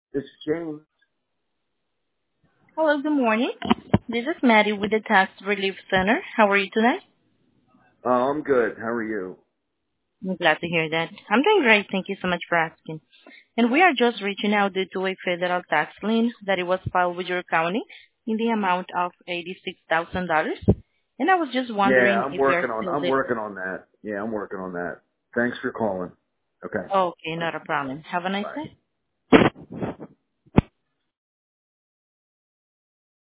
This is James. Hello, good morning. This is Maddie with the Tax Relief Center. How are you today? I'm good. How are you? I'm glad to hear that. I'm doing great. Thank you so much for asking. And we are just reaching out due to a federal tax lien that it was filed with your county in the amount of $86,000. And I was just Yeah, wondering I'm if you're working on. still I'm there. working on that. Yeah, I'm working on that. Thanks for calling. Okay. Okay, not a problem. Have a nice Bye. day.